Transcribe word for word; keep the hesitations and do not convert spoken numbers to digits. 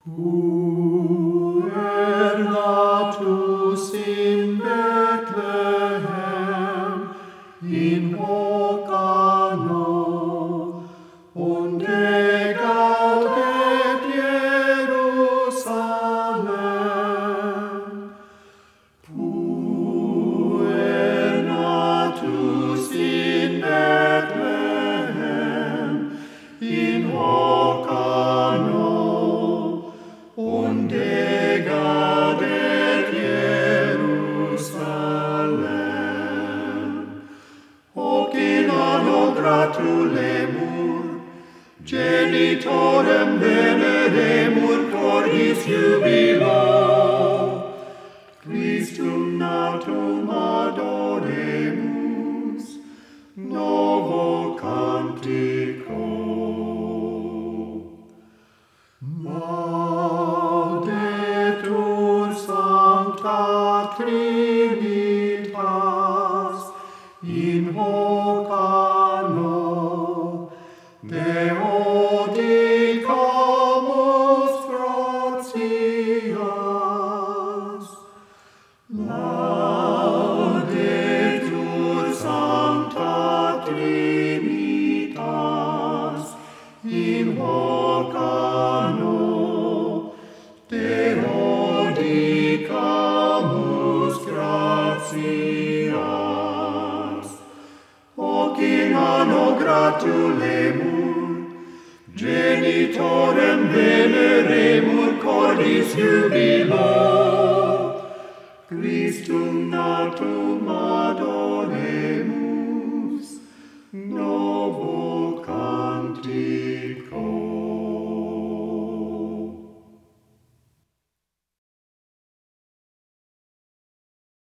Puer natus in Bethlehem, in hoc anno, unde gaudet Jerusalem. Puer natus in Bethlehem, in hoc anno, unde gaudet Jerusalem. Hoc in anno gratulemur, genitorem veneremur cordis jubilo, Christum natum adoremus, novo cantico. Laudetur Sancta Trinitas, in hoc anno, Deo dicamus gratias. Laudetur Sancta Trinitas, in hoc anno, Deo dicamus gratias. Hoc in anno gratulemur, genitorem veneremur cordis jubilo, Christum natum